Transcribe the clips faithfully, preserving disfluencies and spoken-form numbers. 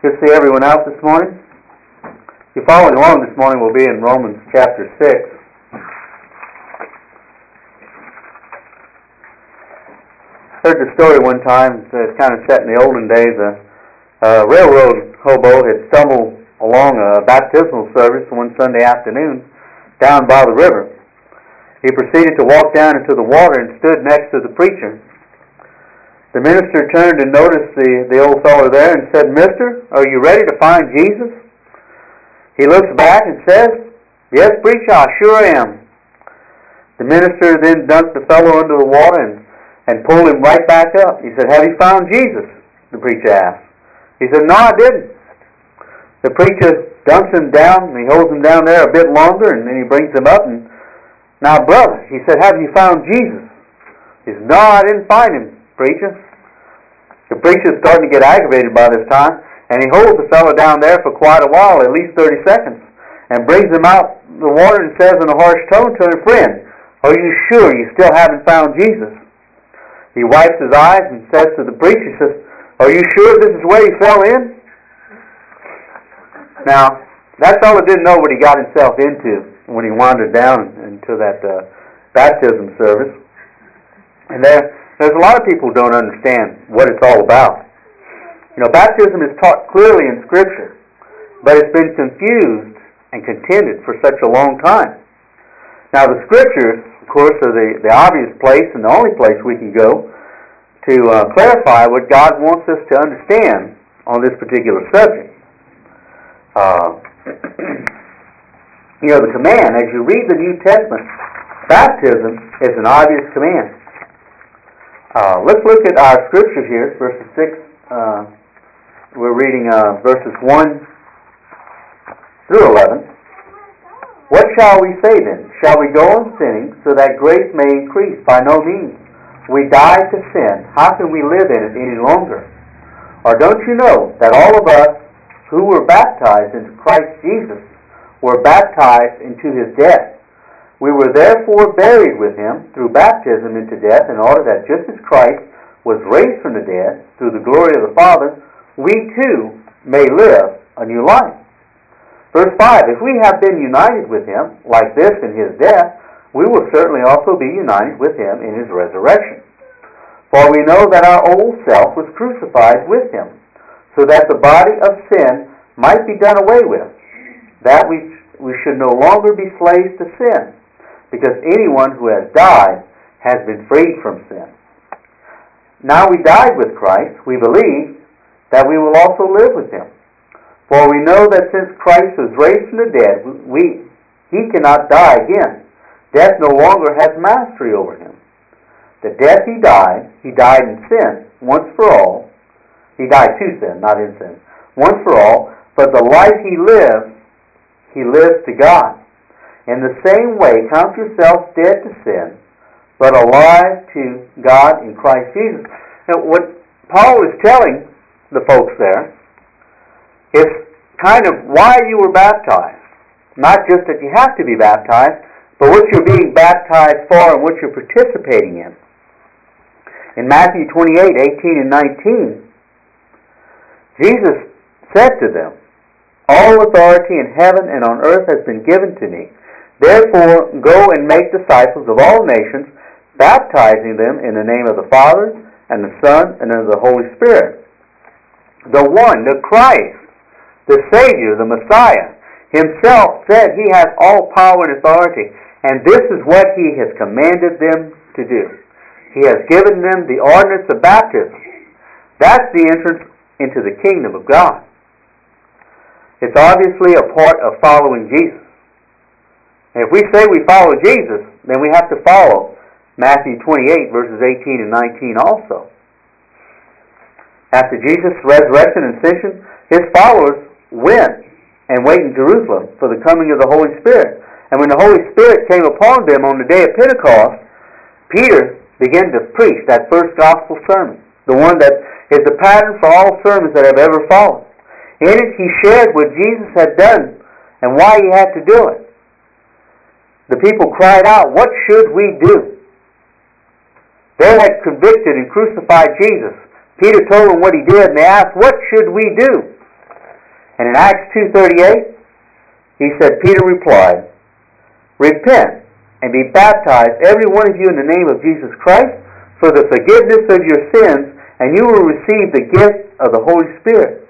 Good to see everyone out this morning. If you're following along this morning, we'll be in Romans chapter six. Heard the story one time. It's kind of set in the olden days. A, a railroad hobo had stumbled along a baptismal service one Sunday afternoon down by the river. He proceeded to walk down into the water and stood next to the preacher. The minister turned and noticed the, the old fellow there and said, "Mister, are you ready to find Jesus?" He looks back and says, "Yes, preacher, I sure am." The minister then dunked the fellow into the water and, and pulled him right back up. He said, "Have you found Jesus?" the preacher asked. He said, "No, I didn't." The preacher dunks him down, and he holds him down there a bit longer, and then he brings him up. And "Now, brother," he said, "have you found Jesus?" He said, "No, I didn't find him, preacher." The preacher's starting to get aggravated by this time, and he holds the fellow down there for quite a while, at least thirty seconds, and brings him out the water and says in a harsh tone to him, "Friend, are you sure you still haven't found Jesus?" He wipes his eyes and says to the preacher, he says, "Are you sure this is where he fell in?" Now, that fellow didn't know what he got himself into when he wandered down into that uh, baptism service. And there, there's a lot of people who don't understand what it's all about. You know, baptism is taught clearly in Scripture, but it's been confused and contended for such a long time. Now, the Scriptures, of course, are the, the obvious place and the only place we can go to uh, clarify what God wants us to understand on this particular subject. Uh, you know, the command, as you read the New Testament, baptism is an obvious command. Uh, let's look at our scriptures here, verses six. Uh, we're reading uh, verses one through eleven. "What shall we say then? Shall we go on sinning so that grace may increase? By no means. We died to sin. How can we live in it any longer? Or don't you know that all of us who were baptized into Christ Jesus were baptized into His death? We were therefore buried with Him through baptism into death, in order that just as Christ was raised from the dead through the glory of the Father, we too may live a new life." Verse five, "If we have been united with Him like this in His death, we will certainly also be united with Him in His resurrection. For we know that our old self was crucified with Him, so that the body of sin might be done away with, that we, we should no longer be slaves to sin, because anyone who has died has been freed from sin. Now we died with Christ, we believe that we will also live with Him. For we know that since Christ was raised from the dead, we, He cannot die again. Death no longer has mastery over Him. The death He died, He died in sin, once for all. He died to sin, not in sin. Once for all, but the life He lives, He lives to God. In the same way, count yourselves dead to sin, but alive to God in Christ Jesus." Now, what Paul is telling the folks there is kind of why you were baptized. Not just that you have to be baptized, but what you're being baptized for and what you're participating in. In Matthew twenty-eight, eighteen and nineteen, Jesus said to them, "All authority in heaven and on earth has been given to me. Therefore, go and make disciples of all nations, baptizing them in the name of the Father, and the Son, and of the Holy Spirit." The one, the Christ, the Savior, the Messiah, Himself said He has all power and authority, and this is what He has commanded them to do. He has given them the ordinance of baptism. That's the entrance into the kingdom of God. It's obviously a part of following Jesus. And if we say we follow Jesus, then we have to follow Matthew twenty-eight, verses eighteen and nineteen also. After Jesus' resurrection and ascension, His followers went and waited in Jerusalem for the coming of the Holy Spirit. And when the Holy Spirit came upon them on the day of Pentecost, Peter began to preach that first gospel sermon, the one that is the pattern for all sermons that have ever followed. In it, he shared what Jesus had done and why He had to do it. The people cried out, "What should we do?" They had convicted and crucified Jesus. Peter told them what He did, and they asked, "What should we do?" And in Acts two thirty-eight, he said, Peter replied, repent and be baptized, every one of you, in the name of Jesus Christ, for the forgiveness of your sins, and you will receive the gift of the Holy Spirit.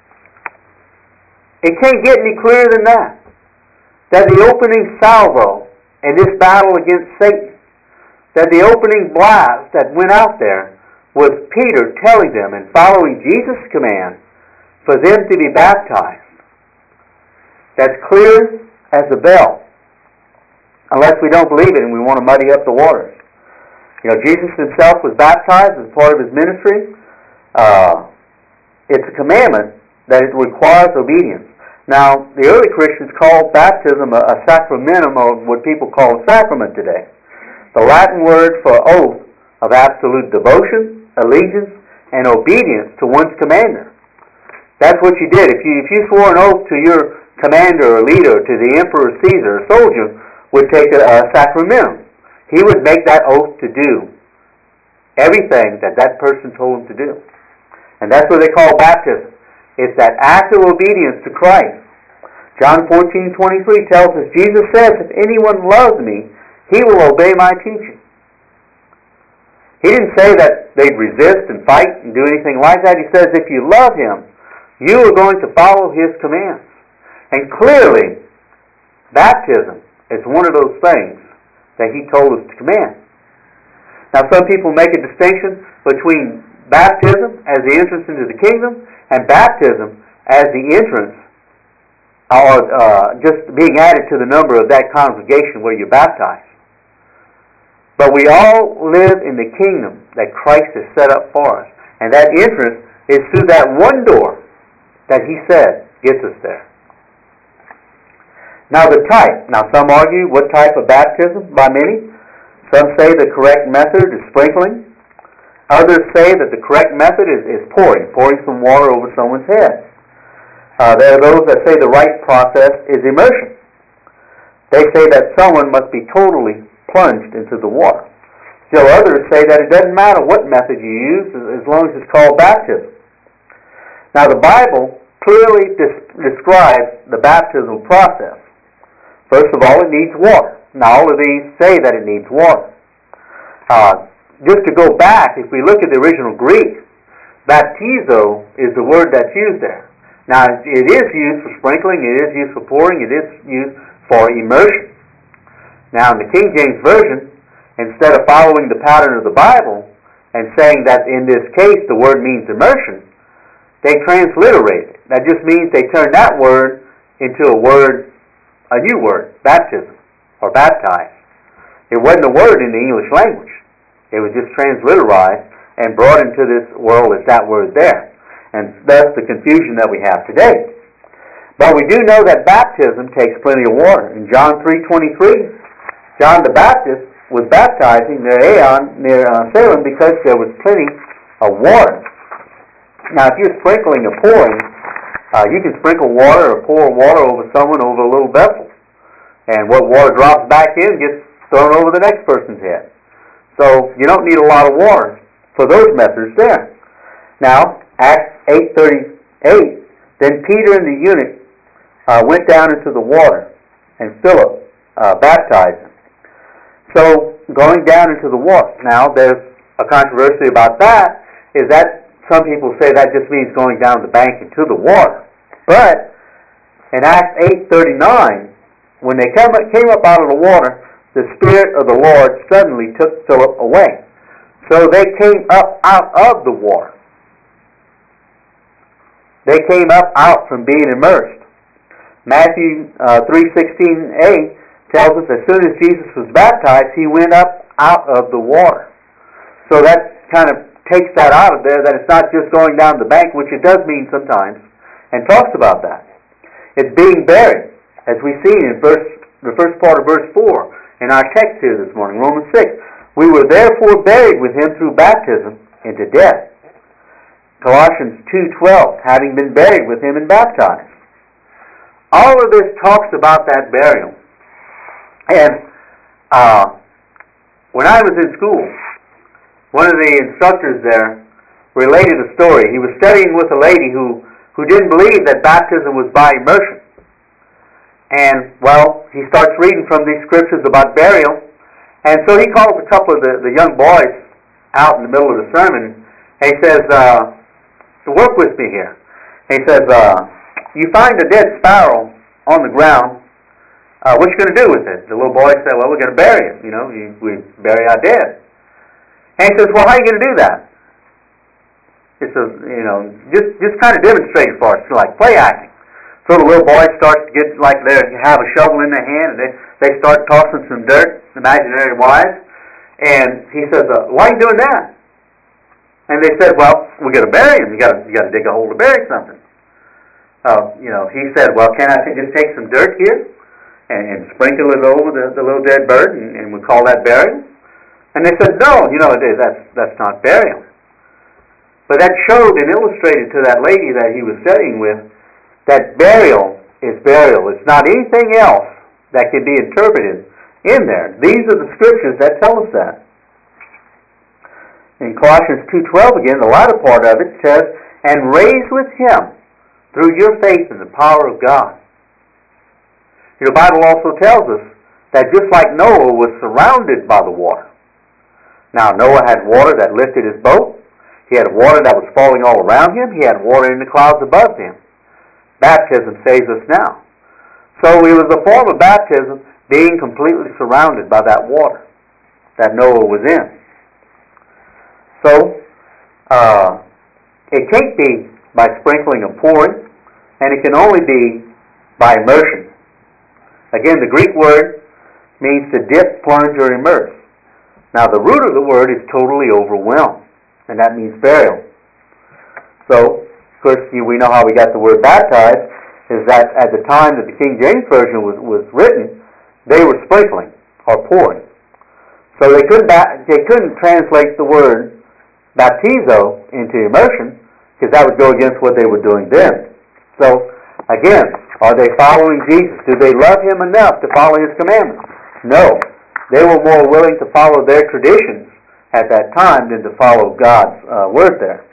It can't get any clearer than that. That the opening salvo in this battle against Satan, that the opening blast that went out there was Peter telling them and following Jesus' command for them to be baptized. That's clear as a bell, unless we don't believe it and we want to muddy up the waters. You know, Jesus himself was baptized as part of his ministry. Uh, it's a commandment that it requires obedience. Now, the early Christians called baptism a, a sacramentum, or what people call a sacrament today. The Latin word for oath of absolute devotion, allegiance, and obedience to one's commander. That's what you did. If you if you swore an oath to your commander or leader, to the emperor, Caesar, a soldier would take a, a sacramentum. He would make that oath to do everything that that person told him to do. And that's what they call baptism. It's that act of obedience to Christ. John fourteen twenty-three tells us, Jesus says, if anyone loves me, he will obey my teaching. He didn't say that they'd resist and fight and do anything like that. He says, if you love him, you are going to follow his commands. And clearly, baptism is one of those things that he told us to command. Now, some people make a distinction between baptism as the entrance into the kingdom and baptism as the entrance, or uh, just being added to the number of that congregation where you're baptized. But we all live in the kingdom that Christ has set up for us. And that entrance is through that one door that he said gets us there. Now the type. Now some argue what type of baptism by many. Some say the correct method is sprinkling. Others say that the correct method is, is pouring, pouring some water over someone's head. Uh, there are those that say the right process is immersion. They say that someone must be totally plunged into the water. Still others say that it doesn't matter what method you use as long as it's called baptism. Now the Bible clearly des- describes the baptismal process. First of all, it needs water. Now all of these say that it needs water. Uh, just to go back, if we look at the original Greek, baptizo is the word that's used there. Now it is used for sprinkling, it is used for pouring, it is used for immersion. Now in the King James Version, instead of following the pattern of the Bible and saying that in this case the word means immersion, they transliterate it. That just means they turn that word into a word, a new word, baptism, or baptize. It wasn't a word in the English language. It was just transliterized and brought into this world as that word there. And that's the confusion that we have today. But we do know that baptism takes plenty of water. In John three twenty-three, John the Baptist was baptizing near Aeon, near uh, Salem, because there was plenty of water. Now, if you're sprinkling or pouring, uh, you can sprinkle water or pour water over someone over a little vessel. And what water drops back in gets thrown over the next person's head. So you don't need a lot of water for those methods there. Now, Acts eight thirty-eight, then Peter and the eunuch uh, went down into the water, and Philip uh, baptized him. So, going down into the water. Now, there's a controversy about that, is that some people say that just means going down the bank into the water. But, in Acts eight thirty-nine, when they come, came up out of the water, the Spirit of the Lord suddenly took Philip away. So they came up out of the water. They came up out from being immersed. Matthew uh, three sixteen a tells us as soon as Jesus was baptized, he went up out of the water. So that kind of takes that out of there, that it's not just going down the bank, which it does mean sometimes, and talks about that. It's being buried, as we see in verse, the first part of verse four in our text here this morning, Romans six. We were therefore buried with him through baptism into death. Colossians two twelve, having been buried with him and baptized. All of this talks about that burial. And uh, when I was in school, one of the instructors there related a story. He was studying with a lady who who didn't believe that baptism was by immersion. And, well, he starts reading from these scriptures about burial, and so he calls a couple of the, the young boys out in the middle of the sermon, and he says, uh, work with me here. And he says, uh, you find a dead sparrow on the ground, uh, what you going to do with it? The little boy said, well, we're going to bury it. You know, we bury our dead. And he says, well, how are you going to do that? He says, you know, just just kind of demonstrate it for us, like play acting. So the little boy starts to get like they have a shovel in their hand, and they, they start tossing some dirt, imaginary wise. And he says, uh, why are you doing that? And they said, well, we're going to bury him. You got to you got to dig a hole to bury something. Uh, you know, he said, well, can I just take some dirt here and, and sprinkle it over the, the little dead bird, and, and we call that burial? And they said, no, you know, it is. That's that's not burial. But that showed and illustrated to that lady that he was studying with that burial is burial. It's not anything else that can be interpreted in there. These are the scriptures that tell us that. In Colossians two twelve again, the latter part of it says, and raised with him through your faith in the power of God. The Bible also tells us that just like Noah was surrounded by the water. Now, Noah had water that lifted his boat. He had water that was falling all around him. He had water in the clouds above him. Baptism saves us now. So it was a form of baptism being completely surrounded by that water that Noah was in. So, uh, it can't be by sprinkling or pouring, and it can only be by immersion. Again, the Greek word means to dip, plunge, or immerse. Now, the root of the word is totally overwhelmed, and that means burial. So, of course, we know how we got the word baptized, is that at the time that the King James Version was, was written, they were sprinkling or pouring. So they couldn't, they couldn't translate the word baptizo into immersion, because that would go against what they were doing then. So, again, are they following Jesus? Do they love him enough to follow his commandments? No. They were more willing to follow their traditions at that time than to follow God's uh, word there.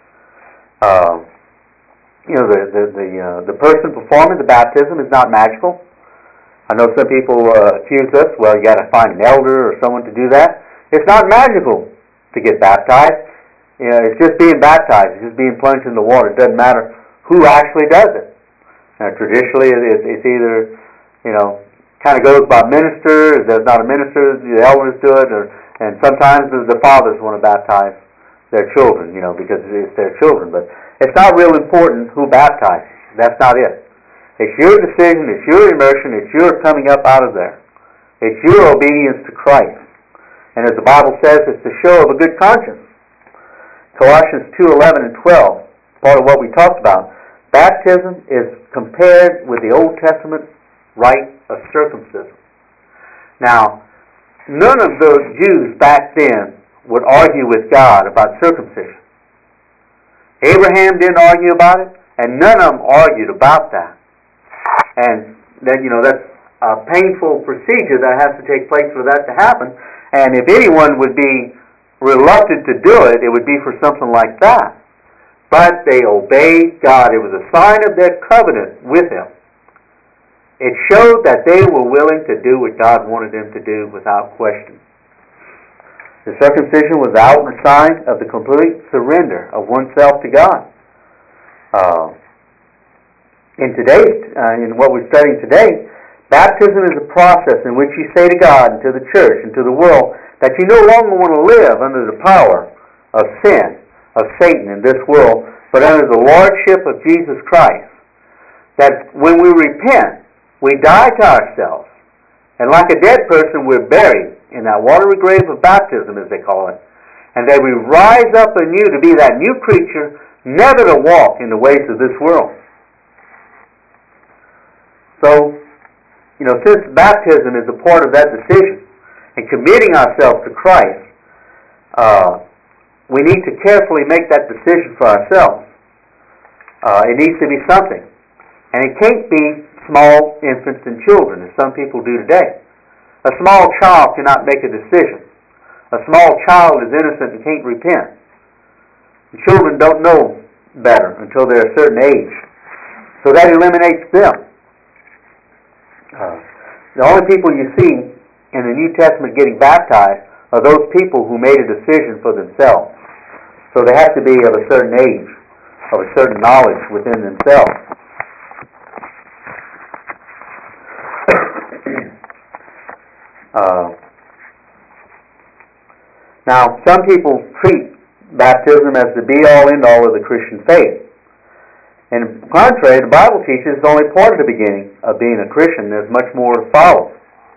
Uh, you know, the the the, uh, the person performing the baptism is not magical. I know some people uh, accuse us, well, you got to find an elder or someone to do that. It's not magical to get baptized. You know, it's just being baptized. It's just being plunged in the water. It doesn't matter who actually does it. Now, traditionally, it's, it's either, you know, kind of goes by minister. If there's not a minister, the elders do it, or and sometimes the fathers want to baptize their children, you know, because it's their children. But it's not real important who baptizes. That's not it. It's your decision. It's your immersion. It's your coming up out of there. It's your obedience to Christ. And as the Bible says, it's the show of a good conscience. Colossians two eleven and twelve, part of what we talked about. Baptism is compared with the Old Testament rite of circumcision. Now, none of those Jews back then would argue with God about circumcision. Abraham didn't argue about it, and none of them argued about that. And then, you know, that's a painful procedure that has to take place for that to happen. And if anyone would be reluctant to do it, it would be for something like that. But they obeyed God. It was a sign of their covenant with him. It showed that they were willing to do what God wanted them to do without question. The circumcision was the outward sign of the complete surrender of oneself to God. Uh, in today's, uh, in what we're studying today, baptism is a process in which you say to God and to the church and to the world that you no longer want to live under the power of sin, of Satan in this world, but under the lordship of Jesus Christ. That when we repent, we die to ourselves. And like a dead person, we're buried in that watery grave of baptism, as they call it. And that we rise up anew to be that new creature, never to walk in the ways of this world. So, you know, since baptism is a part of that decision, and committing ourselves to Christ, uh, we need to carefully make that decision for ourselves. Uh, it needs to be something. And it can't be small infants and children, as some people do today. A small child cannot make a decision. A small child is innocent and can't repent. The children don't know better until they're a certain age. So that eliminates them. Uh, the only people you see in the New Testament getting baptized are those people who made a decision for themselves. So they have to be of a certain age, of a certain knowledge within themselves. uh, now, some people treat baptism as the be-all, end-all of the Christian faith. And on the contrary, the Bible teaches it's only part of the beginning of being a Christian. There's much more to follow.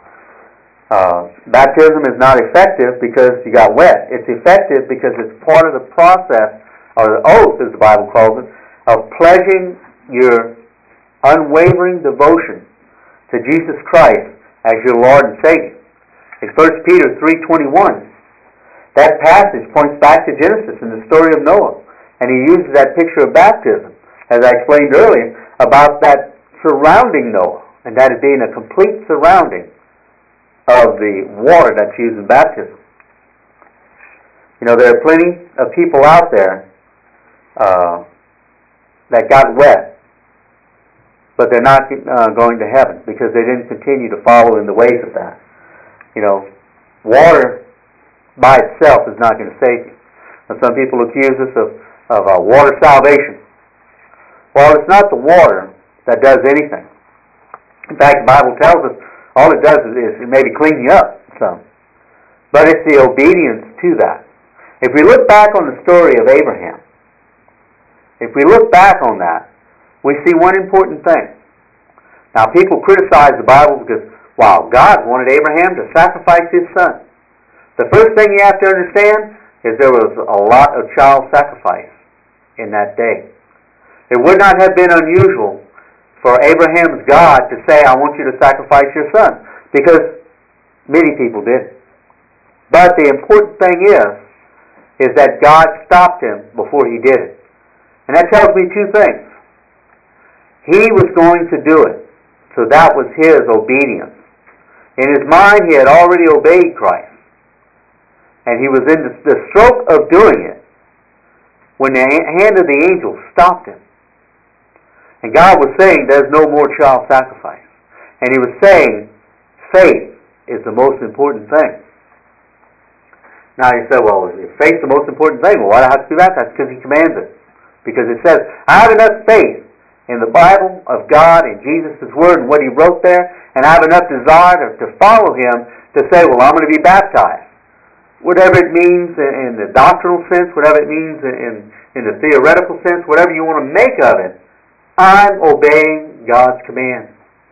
Uh, baptism is not effective because you got wet. It's effective because it's part of the process, or the oath, as the Bible calls it, of pledging your unwavering devotion to Jesus Christ as your Lord and Savior. In First Peter three twenty-one, that passage points back to Genesis and the story of Noah. And he uses that picture of baptism, as I explained earlier, about that surrounding Noah, and that it being a complete surrounding of the water that's used in baptism. You know, there are plenty of people out there uh, that got wet, but they're not uh, going to heaven because they didn't continue to follow in the ways of that. You know, water by itself is not going to save you. And some people accuse us of, of uh, water salvation. Well, it's not the water that does anything. In fact, the Bible tells us all it does is, is maybe clean you up some. But it's the obedience to that. If we look back on the story of Abraham, if we look back on that, we see one important thing. Now, people criticize the Bible because, wow, God wanted Abraham to sacrifice his son. The first thing you have to understand is there was a lot of child sacrifice in that day. It would not have been unusual for Abraham's God to say, I want you to sacrifice your son, because many people did. But the important thing is, is that God stopped him before he did it. And that tells me two things. He was going to do it, so that was his obedience. In his mind, he had already obeyed Christ. And he was in the, the stroke of doing it when the hand of the angel stopped him. And God was saying, there's no more child sacrifice. And he was saying, faith is the most important thing. Now you say, well, is faith the most important thing? Well, why do I have to do that? That's because he commands it. Because it says, I have enough faith in the Bible of God and Jesus' Word and what he wrote there, and I have enough desire to, to follow him to say, well, I'm going to be baptized. Whatever it means in, in the doctrinal sense, whatever it means in, in the theoretical sense, whatever you want to make of it, I'm obeying God's command.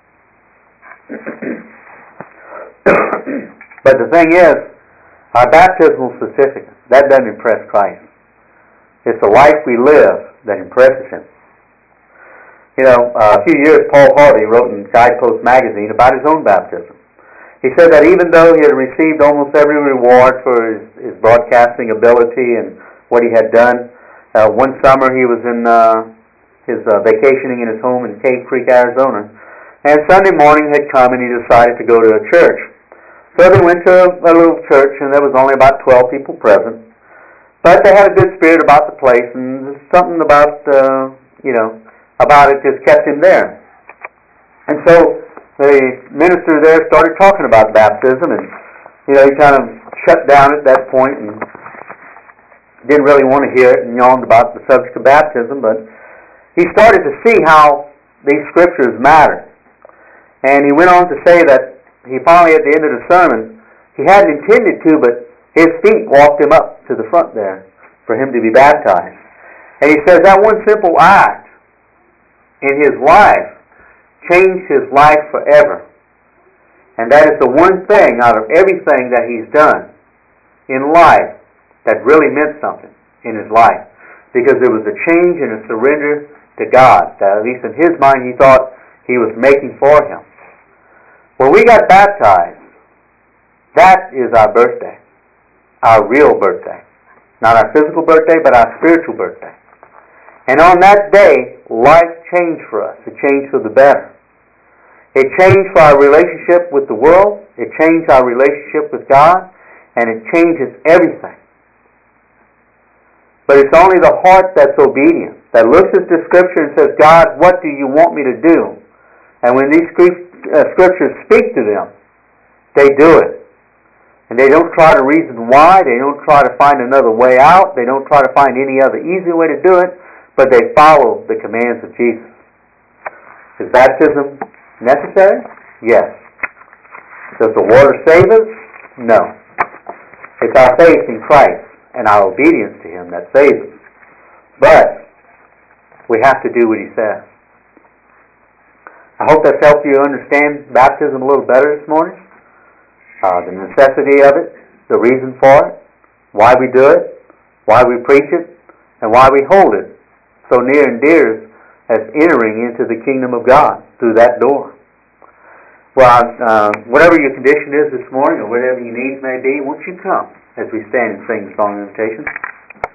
But the thing is, our baptismal certificate, that doesn't impress Christ. It's the life we live that impresses him. You know, uh, a few years Paul Harvey wrote in Guidepost magazine about his own baptism. He said that even though he had received almost every reward for his, his broadcasting ability and what he had done, uh, one summer he was in uh, his uh, vacationing in his home in Cave Creek, Arizona, and Sunday morning had come and he decided to go to a church. So they went to a, a little church, and there was only about twelve people present, but they had a good spirit about the place, and something about, uh, you know, about it just kept him there. And so the minister there started talking about baptism, and, you know, he kind of shut down at that point and didn't really want to hear it and yawned about the subject of baptism, but he started to see how these scriptures matter. And he went on to say that he finally, at the end of the sermon, he hadn't intended to, but his feet walked him up to the front there for him to be baptized. And he says that one simple act in his life changed his life forever. And that is the one thing out of everything that he's done in life that really meant something in his life. Because there was a change and a surrender to God that, at least in his mind, he thought he was making for him. When we got baptized, that is our birthday. Our real birthday. Not our physical birthday, but our spiritual birthday. And on that day, life changed for us. It changed for the better. It changed for our relationship with the world. It changed our relationship with God. And it changes everything. But it's only the heart that's obedient that looks at the Scripture and says, God, what do you want me to do? And when these Scriptures speak to them, they do it. And they don't try to reason why. They don't try to find another way out. They don't try to find any other easy way to do it. But they follow the commands of Jesus. Is baptism necessary? Yes. Does the water save us? No. It's our faith in Christ and our obedience to Him that saves us. But we have to do what He says. I hope that's helped you understand baptism a little better this morning. Uh, the necessity of it, the reason for it, why we do it, why we preach it, and why we hold it so near and dear as entering into the kingdom of God through that door. Well, uh, whatever your condition is this morning, or whatever your needs may be, won't you come as we stand and sing the song of invitation?